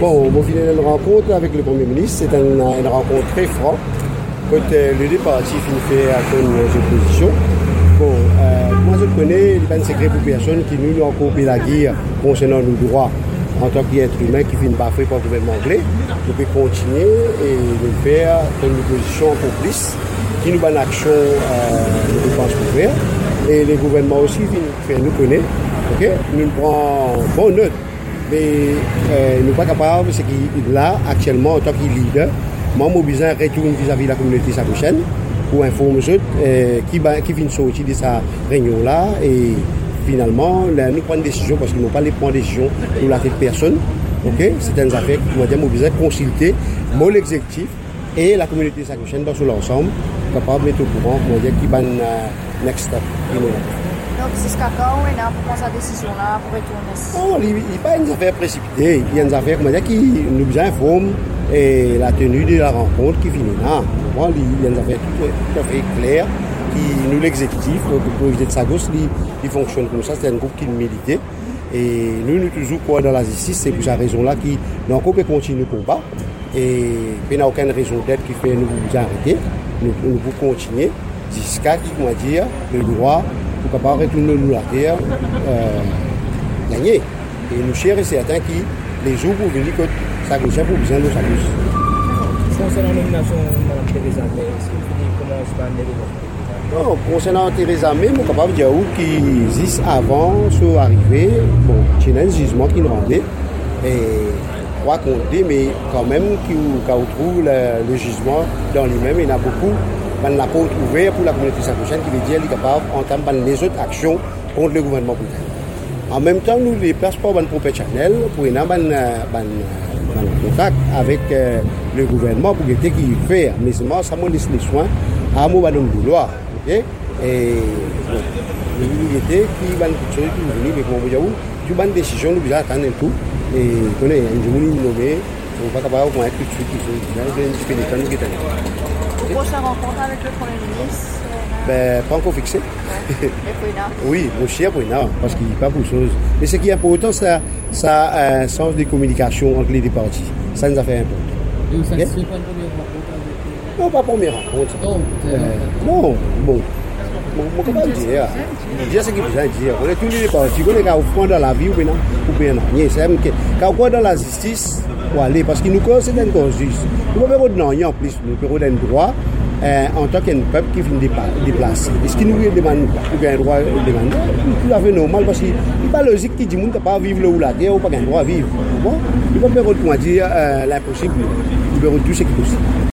Bon, on finit une rencontre avec le Premier ministre. C'est une rencontre très franche. Quand le départif fait à son opposition. Bon, moi je connais les secrets pour personnes qui nous ont coupé la guerre concernant nos droits en tant qu'être humain qui finit pas fait par le gouvernement anglais. Nous pouvons continuer et nous faire une opposition complice qui nous bat une action de défense couverte. Et les gouvernements aussi nous connaissent. Okay? Nous prenons bonne note. Mais nous ne sommes pas capables, c'est qu'il là actuellement en tant que leader, moi j'ai besoin de retourner vis-à-vis de la communauté sacochène pour informer eux qui viennent sortir de sa réunion là et finalement nous prenons une décision parce qu'ils n'ont pas les points de décision pour la tête de personne. Okay? C'est une affaire qui m'a dit j'ai besoin de consulter mon exécutif et la communauté sacochène dans son ensemble, capable de mettre au courant pour dire qui va next step. Donc c'est ce qu'accord on a pour prendre sa décision là pour retourner. Non, il n'y a pas une affaire précipitée. Il y a une affaire qui nous informe et la tenue de la rencontre qui finit là. Bon, il y a une affaire tout à fait claire qui nous l'exécutif, le projet de Sagos, il fonctionne comme ça. C'est un groupe qui nous milite. Et nous toujours quoi dans la justice, c'est pour cette raison-là qu'on peut continuer le combat. Et il n'y a aucune raison d'être qui fait nous arrêter. Nous pouvons continuer jusqu'à le droit pour capable retourner nous la terre gagner. Et nous chers et certains qui les jours pour venir que ça pour besoin de sa bouche. Concernant la nomination de Mme Theresa May, est-ce que vous dites comment se va non, concernant Theresa May, je suis capable de dire qui existe avant son arrivée. Bon, c'est un jugement qui nous rendait. Et crois qu'on dit, mais quand même, quand on trouve le jugement dans lui-même, il y en a beaucoup. On n'a pas ouvert pour la communauté sacochène qui veut dire qu'il est capable d'entamer les autres actions contre le gouvernement britannique. En même temps, nous ne déplaçons pas dans professionnel pour avoir un contact avec le gouvernement pour qu'il fait. Mais seulement, ça me laisse les soins à mon madame de loi. Et l'unité qui va nous venir, mais comme vous dites, tu as une décision, nous devons attendre tout. Et on est un jour nommé, on ne va pas capable de être tout de suite, il faut Prochaine rencontre avec le Premier ministre pas encore fixé. Et oui, mon cher Brina, parce qu'il n'y a pas beaucoup de choses. Mais ce qui est important, c'est un sens de communication entre les deux parties. Ça nous a fait important. Et vous satisfait pas une première rencontre avec non, pas première rencontre. Non, bon. Comment dire? Dire ce qu'il faut dire. On est tous les partis. On est quand on prend dans la vie ou bien non. Quand on prend dans la justice, pour aller, parce qu'il nous concerne une cause juste. Nous ne pouvons pas dire en plus, nous pouvons donner un droit en tant qu'un peuple qui vient déplacer. Est-ce qu'il nous demande pour un droit de demander? C'est tout à fait normal parce qu'il n'est pas logique qu'il dit que tu ne peux pas vivre là où la terre ou pas un droit à vivre. Bon, il ne peut pas dire l'impossible, il peut tout ce qui est possible.